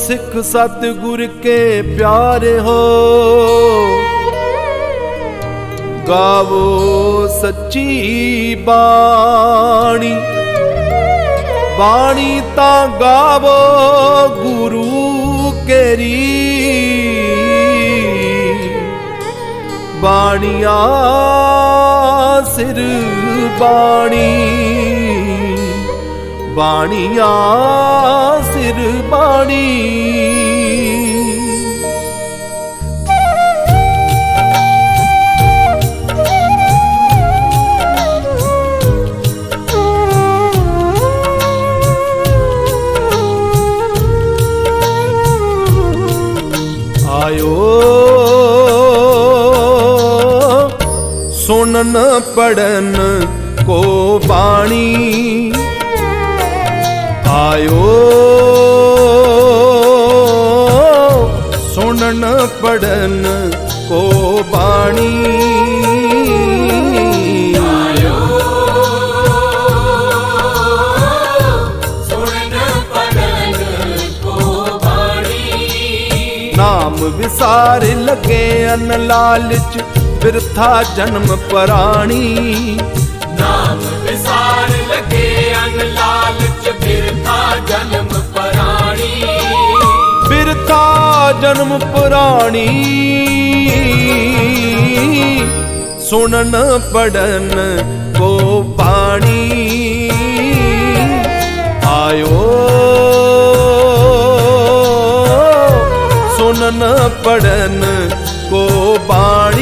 सिख सतगुर के प्यारे हो, गावो सच्ची बाणी। बाणी ता गावो गुरु केरी, बाणिया सिर बाणी। बाणिया सिर बाणी। आयो सुनन पढ़न को बाणी, आयो सुनन पढ़न को बाणी। आयो सुनन पढ़न को बाणी। नाम विसार लगे अन लालच, बिरथा जन्म पराणी। नाम विसार लगे अन लालच, बिरथा जन्म पराणी। बिरथा जन्म पराणी। सुनन पढ़न को बाणी। आयो सुनन पढ़न को बाणी।